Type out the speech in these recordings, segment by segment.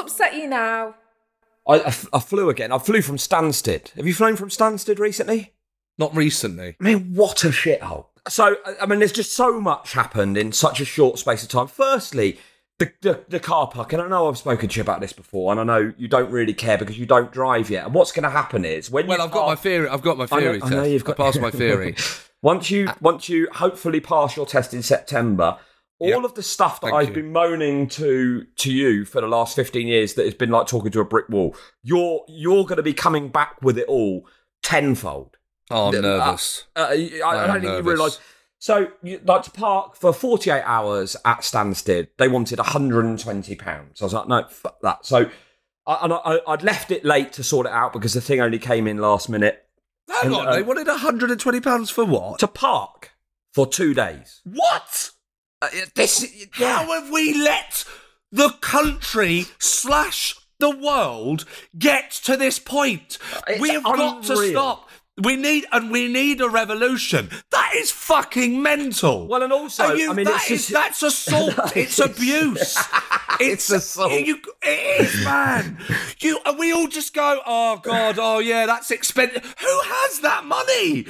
upset you now? I flew again. I flew from Stansted. Have you flown from Stansted recently? Not recently. I mean, what a shithole. So, I mean, there's just so much happened in such a short space of time. Firstly, the car park, and I know I've spoken to you about this before, and I know you don't really care because you don't drive yet. And what's going to happen is when I've got my theory. I've got my theory. I know you've got passed my theory. Once you hopefully pass your test in September, all of the stuff that I've been moaning to you for the last 15 years that has been like talking to a brick wall, you're going to be coming back with it all tenfold. Oh, I'm nervous. I don't think you realise. So, like to park for 48 hours at Stansted, they wanted £120. I was like, no, fuck that. So, I'd left it late to sort it out because the thing only came in last minute. Hang on, they wanted £120 for what? To park for 2 days. What? How have we let the country / the world get to this point? We've got to stop. We need a revolution. That is fucking mental. Well, and also, that's assault. It's abuse. It's assault. It is, man. We all just go, oh God, oh yeah, that's expensive. Who has that money?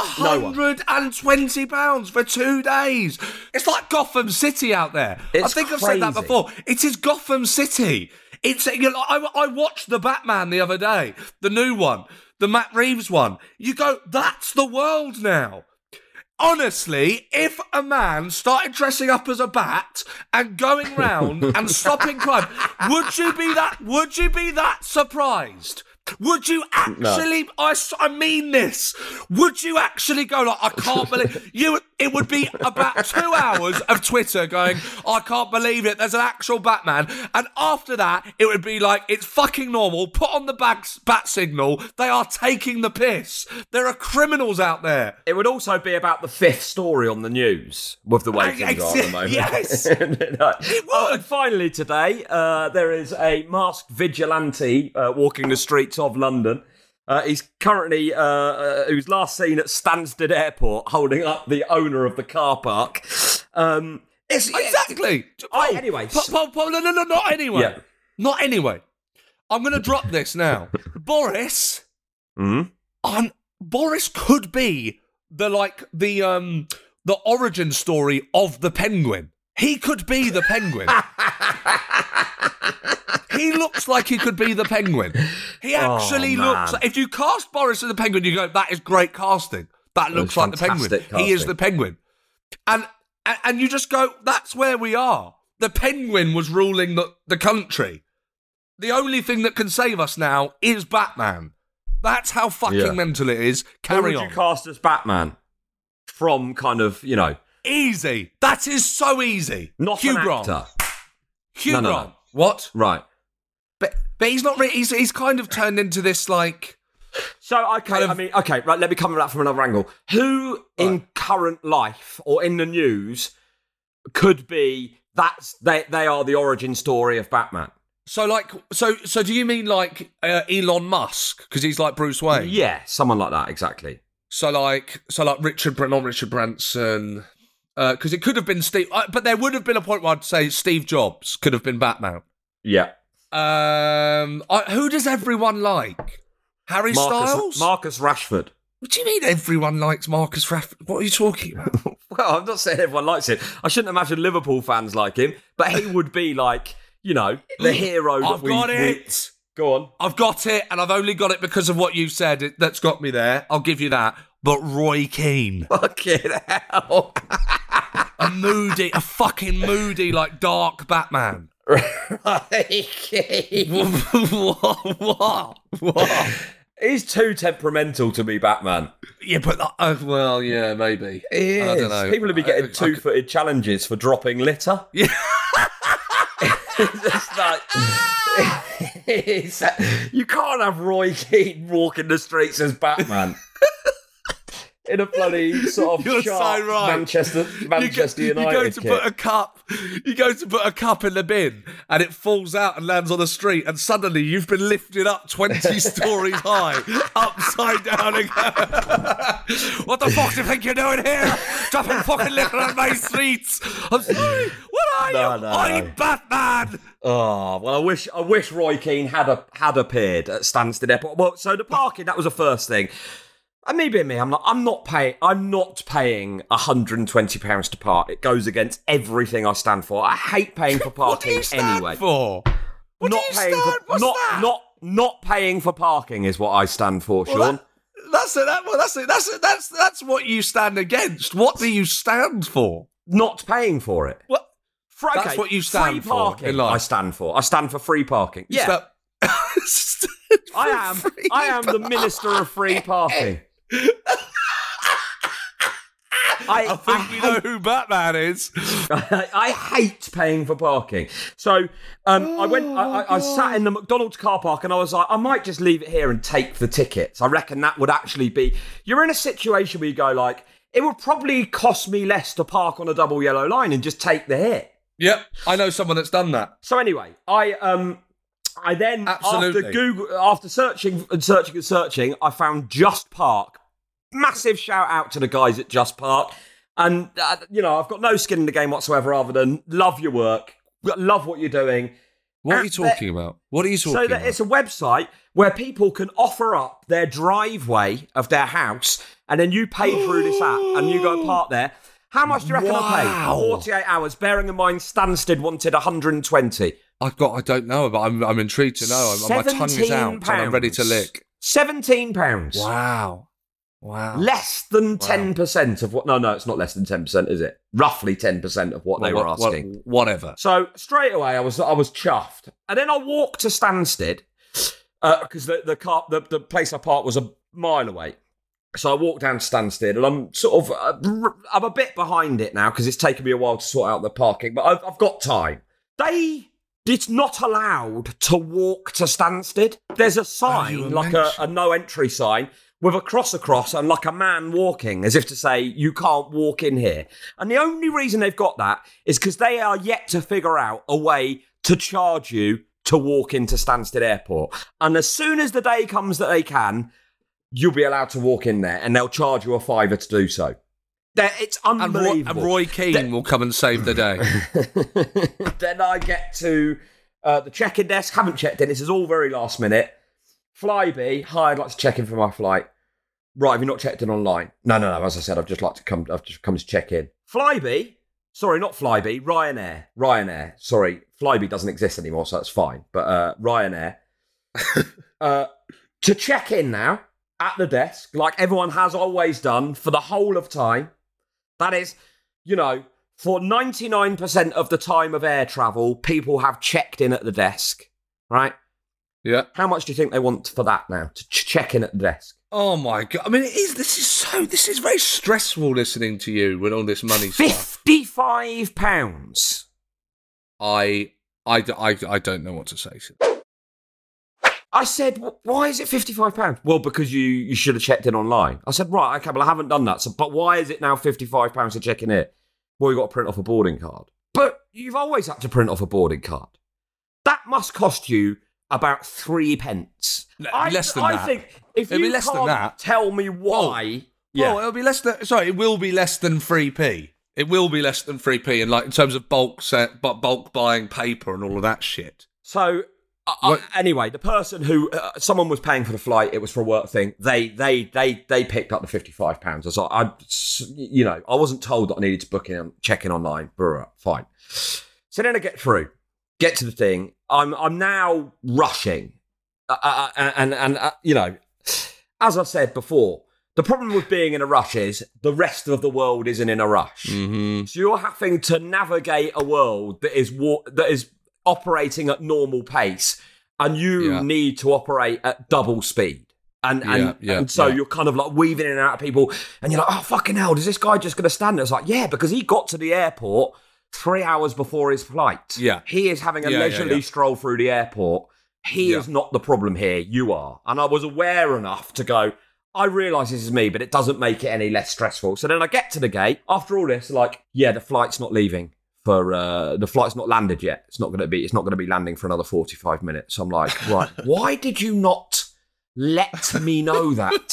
£120 for 2 days. It's like Gotham City out there. I think I've said that before. It is Gotham City. I watched the Batman the other day, the new one. The Matt Reeves one. You go, that's the world now. Honestly, if a man started dressing up as a bat and going round and stopping crime, would you be that surprised? Would you actually, no. I mean this, would you actually go like, I can't believe, it would be about 2 hours of Twitter going, I can't believe it, there's an actual Batman, and after that, it would be like, it's fucking normal, put on the bat signal, they are taking the piss, there are criminals out there. It would also be about the 5th story on the news, with the way things are at the moment. Yes, it would. And finally today, there is a masked vigilante walking the streets of London. He's currently, he was last seen at Stansted Airport holding up the owner of the car park. Exactly. Anyway. No, not anyway. Yeah. Not anyway. I'm going to drop this now. Boris. Boris could be the origin story of the Penguin. He could be the Penguin. He looks like he could be the Penguin. He actually looks like, if you cast Boris as the Penguin, you go, that is great casting. That looks like the Penguin. Casting. He is the Penguin. And you just go, that's where we are. The Penguin was ruling the country. The only thing that can save us now is Batman. That's how fucking mental it is. Carry on. Who would you cast as Batman? From kind of, Easy. That is so easy. Not Hugh an Grant. actor. Hugh No. Grant. What? Right. But he's not really, he's kind of turned into this, like... So, okay, right, let me come at that from another angle. Who in current life or in the news could be, they are the origin story of Batman? So do you mean like Elon Musk? Because he's like Bruce Wayne? Yeah, someone like that, exactly. So like not Richard Branson... Because it could have been Steve... but there would have been a point where I'd say Steve Jobs could have been Batman. Yeah. Who does everyone like? Harry Styles? Marcus Rashford. What do you mean everyone likes Marcus Rashford? What are you talking about? Well, I'm not saying everyone likes him. I shouldn't imagine Liverpool fans like him, but he would be like, the hero that I've got it. Go on. I've got it, and I've only got it because of what you said. That's got me there. I'll give you that. But Roy Keane. Fucking hell. A fucking moody, like, dark Batman. Roy Keane. What? He's too temperamental to be Batman. Yeah, but, maybe. He is. I don't know. People will be getting two-footed challenges for dropping litter. Yeah. It's like... you can't have Roy Keane walking the streets as Batman. In a bloody sort of You're sharp so right. Manchester United You go to kit. put a cup in the bin and it falls out and lands on the street and suddenly you've been lifted up 20 stories high, upside down again. What the fuck do you think you're doing here? Dropping fucking liquor on my streets. I'm sorry. What I'm Batman. Oh well, I wish Roy Keane had appeared at Stansted Airport. Well, so the parking, that was the first thing. And me being me, I'm not paying £120 to park. It goes against everything I stand for. I hate paying for parking what do you anyway. Stand for? What not do you paying stand? for What's that? Not paying for parking is what I stand for, Sean. That's what you stand against. What do you stand for? Not paying for it. What? Okay, that's what you stand free parking for in life. I stand for. I stand for free parking. Yeah. I am the minister of free parking. I think we know who Batman is. I hate paying for parking. So I sat in the McDonald's car park and I was like, I might just leave it here and take the tickets. I reckon that would actually be... You're in a situation where you go like, it would probably cost me less to park on a double yellow line and just take the hit. Yep, I know someone that's done that. So anyway, I then, after searching, I found Just Park. Massive shout out to the guys at Just Park. And, I've got no skin in the game whatsoever other than love your work, love what you're doing. What are you talking about? So it's a website where people can offer up their driveway of their house and then you pay through this app and you go park there. How much do you reckon I paid? 48 hours, bearing in mind Stansted wanted 120. I don't know, but I'm intrigued to know. My tongue is out and I'm ready to lick. £17. Wow. Less than 10% of what... No, it's not less than 10%, is it? Roughly 10% of what they were asking. Whatever. So straight away, I was chuffed. And then I walked to Stansted, because the place I parked was a mile away. So I walked down to Stansted, and I'm sort of... I'm a bit behind it now, because it's taken me a while to sort out the parking, but I've got time. It's not allowed to walk to Stansted. There's a sign, like a no entry sign, with a cross across and like a man walking, as if to say, you can't walk in here. And the only reason they've got that is because they are yet to figure out a way to charge you to walk into Stansted Airport. And as soon as the day comes that they can, you'll be allowed to walk in there and they'll charge you £5 to do so. It's unbelievable. And Roy Keane will come and save the day. Then I get to the check-in desk, haven't checked in, this is all very last minute. Flybe, hi, I'd like to check in for my flight. Right, have you not checked in online? No, as I said, I've just come to check in. Flybe, sorry, not Flybe, Ryanair, sorry, Flybe doesn't exist anymore, so that's fine, but Ryanair. To check in now, at the desk, like everyone has always done for the whole of time. That is, for 99% of the time of air travel, people have checked in at the desk, right? Yeah. How much do you think they want for that now, to check in at the desk? Oh my God. I mean, this is very stressful listening to you with all this money stuff. £55. I don't know what to say. I said, why is it £55? Well, because you should have checked in online. I said, right, okay, well, I haven't done that. So, but why is it now £55 to check in here? Well, you've got to print off a boarding card. But you've always had to print off a boarding card. That must cost you about 3p. No, less than that. I think if you can't tell me why... it'll be less than... Sorry, it will be less than 3p. It will be less than 3p in terms of bulk buying paper and all of that shit. So... anyway, the person who someone was paying for the flight, it was for a work thing. They picked up the £55. I was like, I wasn't told that I needed to book in, check in online. Fine. So then I get to the thing. I'm now rushing, and as I said before, the problem with being in a rush is the rest of the world isn't in a rush. Mm-hmm. So you're having to navigate a world that is operating at normal pace, and you need to operate at double speed. And so you're kind of like weaving in and out of people, and you're like, oh, fucking hell, is this guy just going to stand there? It's like, yeah, because he got to the airport 3 hours before his flight. Yeah. He is having a leisurely stroll through the airport. He is not the problem here. You are. And I was aware enough to go, I realise this is me, but it doesn't make it any less stressful. So then I get to the gate. After all this, the flight's not leaving. The flight's not landed yet. It's not going to be landing for another 45 minutes. So I'm like, right, why did you not let me know that?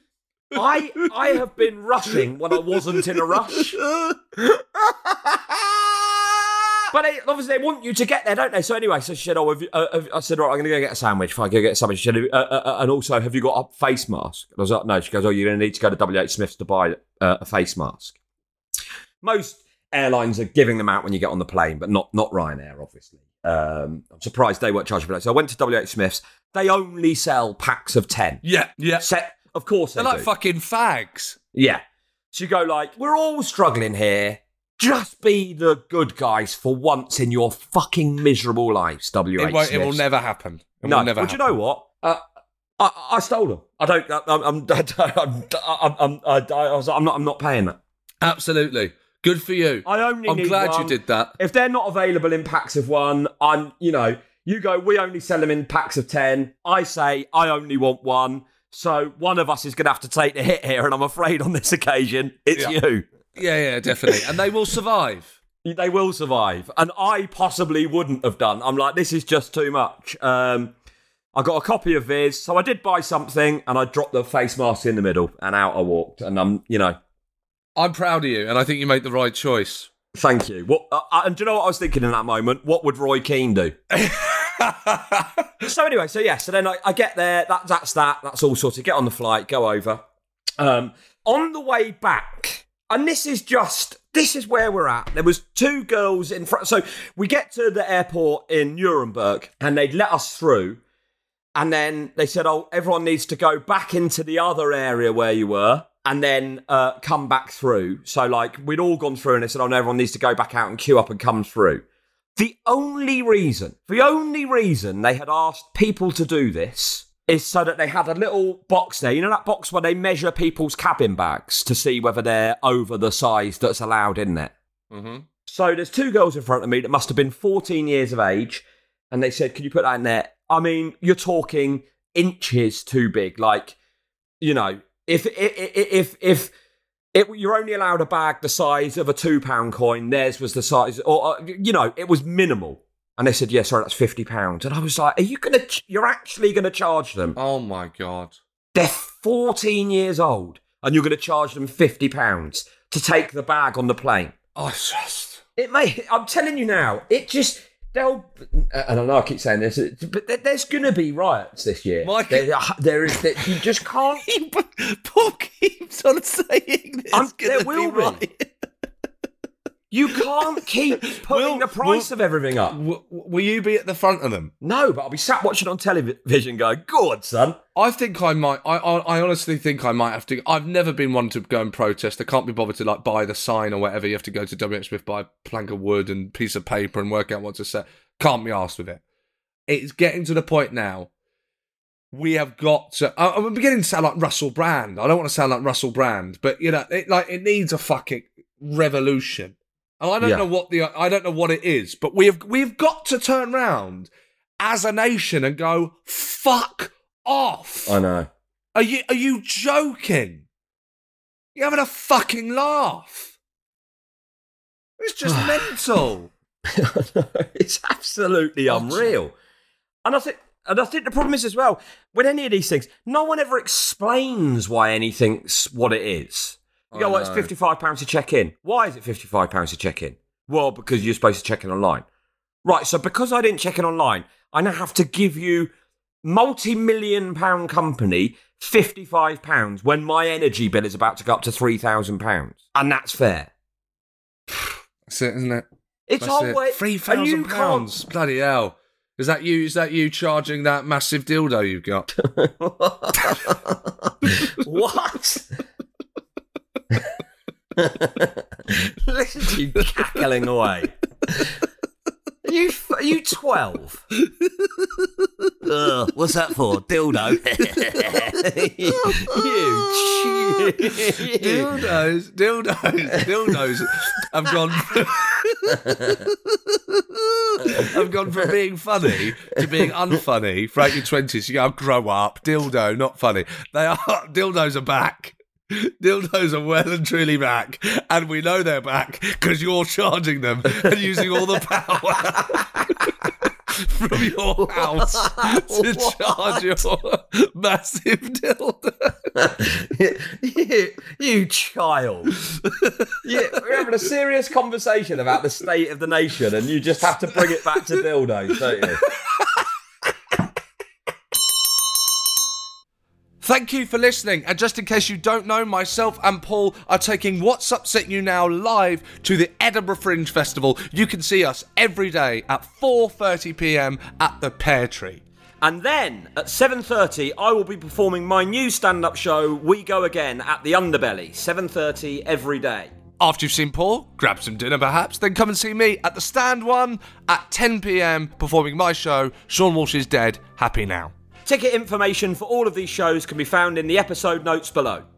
I have been rushing when I wasn't in a rush. But obviously they want you to get there, don't they? So anyway, so she said, I said, all right, I'm going to go get a sandwich. Fine, go get a sandwich. She said, and also, have you got a face mask? And I was like, no. She goes, you're going to need to go to WH Smith's to buy a face mask. Most airlines are giving them out when you get on the plane, but not Ryanair, obviously. I'm surprised they weren't charging for that. So I went to WH Smith's. They only sell packs of 10. Yeah. Of course they're they like do. fucking fags. Yeah. So you go like, we're all struggling here. Just be the good guys for once in your fucking miserable lives, WH Smith's. It will never happen. Do you know what? I stole them. I'm not paying that. Absolutely. Good for you. I'm glad one. you did that. If they're not available in packs of 1, you go, we only sell them in packs of 10. I say, I only want 1. So one of us is going to have to take the hit here, and I'm afraid on this occasion, it's you. Yeah, definitely. And they will survive. They will survive. And I possibly wouldn't have done. I'm like, this is just too much. I got a copy of Viz, so I did buy something, and I dropped the face mask in the middle, and out I walked. And I'm proud of you, and I think you made the right choice. Thank you. And do you know what I was thinking in that moment? What would Roy Keane do? So anyway, so then I get there. That's all sorted. Get on the flight, go over. On the way back, and this is where we're at. There was 2 girls in front. So we get to the airport in Nuremberg, and they'd let us through. And then they said, everyone needs to go back into the other area where you were and then come back through. So, we'd all gone through and they said, no, everyone needs to go back out and queue up and come through. The only reason they had asked people to do this is so that they had a little box there. You know that box where they measure people's cabin bags to see whether they're over the size that's allowed in there? Mm-hmm. So there's 2 girls in front of me that must have been 14 years of age. And they said, can you put that in there? I mean, you're talking inches too big. If you're only allowed a bag the size of a £2 coin, theirs was the size, it was minimal. And they said, yeah, sorry, that's £50. And I was like, you're actually going to charge them? Oh my God. They're 14 years old and you're going to charge them £50 to take the bag on the plane. I'm telling you now, and I know I keep saying this, but there's going to be riots this year. There is. You just can't. Paul keeps on saying this. There will be. Right. You can't keep putting the price of everything up. Will you be at the front of them? No, but I'll be sat watching on television going, go on, son. I think I might. I honestly think I might have to. I've never been one to go and protest. I can't be bothered to buy the sign or whatever. You have to go to WH Smith, buy a plank of wood and piece of paper and work out what to say. Can't be arsed with it. It's getting to the point now. We have got to. I'm beginning to sound like Russell Brand. I don't want to sound like Russell Brand, but it needs a fucking revolution. And I don't know what it is, but we've got to turn around as a nation and go, fuck off. I know. Are you joking? You're having a fucking laugh. It's just mental. It's absolutely unreal. And I think the problem is as well, with any of these things, no one ever explains why anything's what it is. You go, it's £55 to check in. Why is it £55 to check in? Well, because you're supposed to check in online. Right, so because I didn't check in online, I now have to give you multi-million-pound company £55 when my energy bill is about to go up to £3,000. And that's fair. That's it, isn't it? It's always £3,000. Bloody hell. Is that you charging that massive dildo you've got? What? Listen to you cackling away. Are you 12? What's that for? Dildo? Dildos have gone from being funny to being unfunny throughout your 20s. You go, grow up. Dildo, not funny. Dildos are back. Dildos are well and truly back, and we know they're back because you're charging them and using all the power from your house to charge your massive dildo. you child. We're having a serious conversation about the state of the nation, and you just have to bring it back to dildos, don't you? Thank you for listening, and just in case you don't know, myself and Paul are taking What's Upsetting You Now live to the Edinburgh Fringe Festival. You can see us every day at 4:30pm at the Pear Tree. And then at 7:30, I will be performing my new stand-up show, We Go Again, at the Underbelly, 7:30 every day. After you've seen Paul, grab some dinner perhaps, then come and see me at the Stand One at 10pm performing my show, Sean Walsh is Dead, Happy Now. Ticket information for all of these shows can be found in the episode notes below.